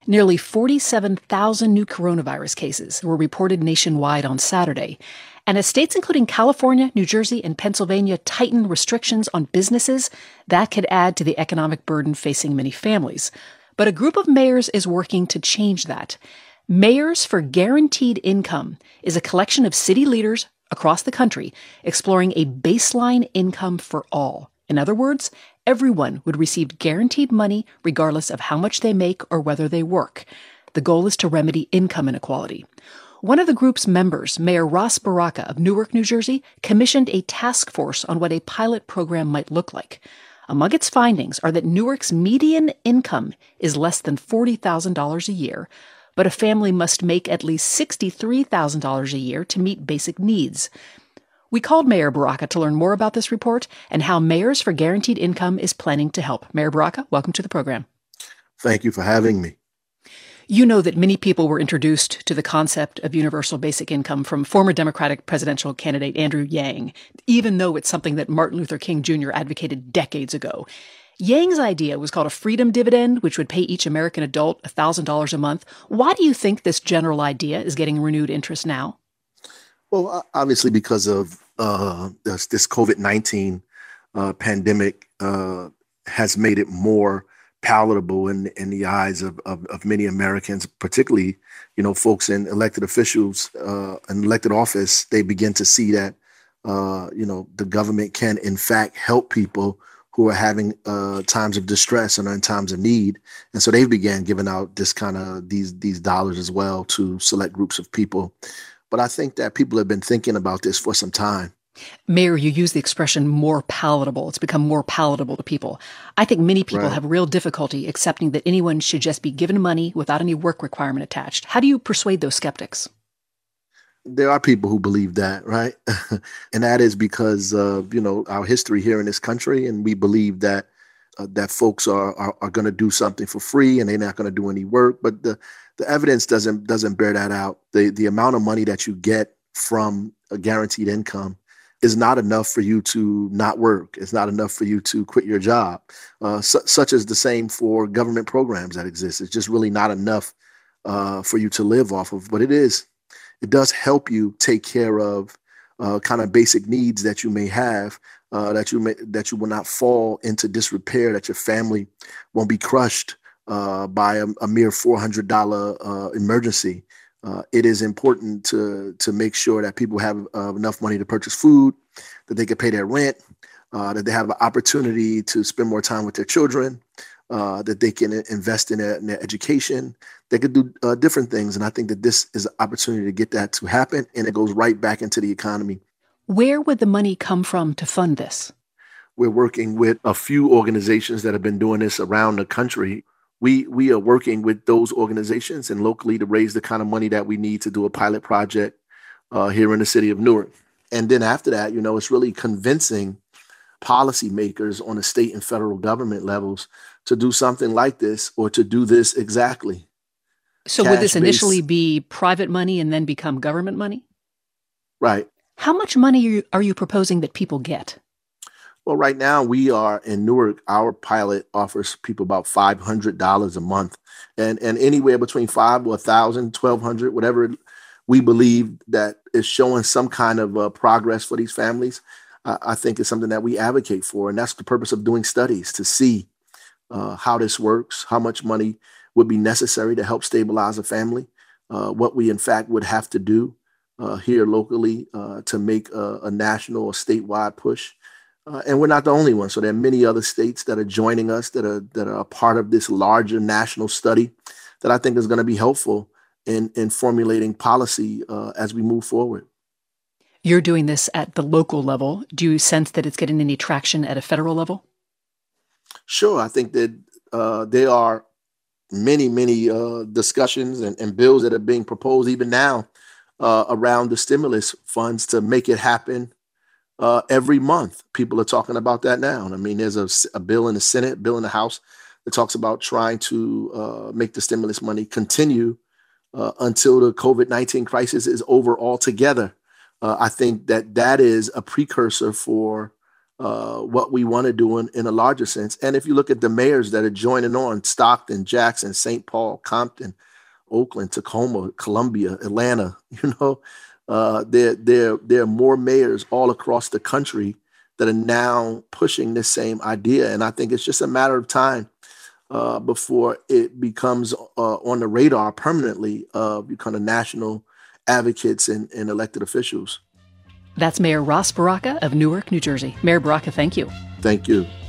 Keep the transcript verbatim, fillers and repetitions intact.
Nearly forty-seven thousand new coronavirus cases were reported nationwide on Saturday. And as states including California, New Jersey, and Pennsylvania tighten restrictions on businesses, that could add to the economic burden facing many families. But a group of mayors is working to change that. Mayors for Guaranteed Income is a collection of city leaders across the country exploring a baseline income for all. In other words, everyone would receive guaranteed money regardless of how much they make or whether they work. The goal is to remedy income inequality. One of the group's members, Mayor Ras Baraka of Newark, New Jersey, commissioned a task force on what a pilot program might look like. Among its findings are that Newark's median income is less than forty thousand dollars a year, but a family must make at least sixty-three thousand dollars a year to meet basic needs. We called Mayor Baraka to learn more about this report and how Mayors for Guaranteed Income is planning to help. Mayor Baraka, welcome to the program. Thank you for having me. You know that many people were introduced to the concept of universal basic income from former Democratic presidential candidate Andrew Yang, even though it's something that Martin Luther King Junior advocated decades ago. Yang's idea was called a freedom dividend, which would pay each American adult one thousand dollars a month. Why do you think this general idea is getting renewed interest now? Well, obviously because of uh, this, this COVID nineteen uh, pandemic uh, has made it more palatable in in the eyes of, of, of many Americans, particularly, you know, folks in elected officials uh, in elected office. They begin to see that, uh, you know, the government can, in fact, help people who are having uh, times of distress and in times of need. And so they began giving out this kind of these these dollars as well to select groups of people. But I think that people have been thinking about this for some time. Mayor, you use the expression more palatable. It's become more palatable to people. I think many people Right. have real difficulty accepting that anyone should just be given money without any work requirement attached. How do you persuade those skeptics? There are people who believe that, right? And that is because of, you know, our history here in this country. And we believe that uh, that folks are are, are going to do something for free and they're not going to do any work. But the, the evidence doesn't doesn't bear that out. The, the amount of money that you get from a guaranteed income is not enough for you to not work. It's not enough for you to quit your job, uh, su- such as the same for government programs that exist. It's just really not enough uh, for you to live off of. But it is. It does help you take care of uh, kind of basic needs that you may have, uh, that you may that you will not fall into disrepair, that your family won't be crushed uh, by a, a mere four hundred dollars uh, emergency. Uh, it is important to to make sure that people have uh, enough money to purchase food, that they can pay their rent, uh, that they have an opportunity to spend more time with their children, uh, that they can invest in their, in their education. They could do uh, different things. And I think that this is an opportunity to get that to happen. And it goes right back into the economy. Where would the money come from to fund this? We're working with a few organizations that have been doing this around the country. We we are working with those organizations and locally to raise the kind of money that we need to do a pilot project uh, here in the city of Newark. And then after that, you know, it's really convincing policymakers on the state and federal government levels to do something like this or to do this exactly. So would this Cash-based- initially be private money and then become government money? Right. How much money are you, are you proposing that people get? Well, right now we are in Newark. Our pilot offers people about five hundred dollars a month, and and anywhere between five or a thousand, twelve hundred, whatever we believe that is showing some kind of uh, progress for these families. Uh, I think is something that we advocate for, and that's the purpose of doing studies to see uh, how this works, how much money would be necessary to help stabilize a family, uh, what we in fact would have to do uh, here locally uh, to make a, a national or statewide push. Uh, and we're not the only one. So there are many other states that are joining us that are that are a part of this larger national study that I think is going to be helpful in, in formulating policy uh, as we move forward. You're doing this at the local level. Do you sense that it's getting any traction at a federal level? Sure. I think that uh, there are many, many uh, discussions and, and bills that are being proposed even now uh, around the stimulus funds to make it happen Uh, every month. People are talking about that now. And I mean, there's a, a bill in the Senate, a bill in the House that talks about trying to uh, make the stimulus money continue uh, until the COVID nineteen crisis is over altogether. Uh, I think that that is a precursor for uh, what we want to do in, in a larger sense. And if you look at the mayors that are joining on, Stockton, Jackson, Saint Paul, Compton, Oakland, Tacoma, Columbia, Atlanta, you know, uh, there, there, there are more mayors all across the country that are now pushing this same idea. And I think it's just a matter of time uh, before it becomes uh, on the radar permanently of uh, kind of national advocates and, and elected officials. That's Mayor Ras Baraka of Newark, New Jersey. Mayor Baraka, thank you. Thank you.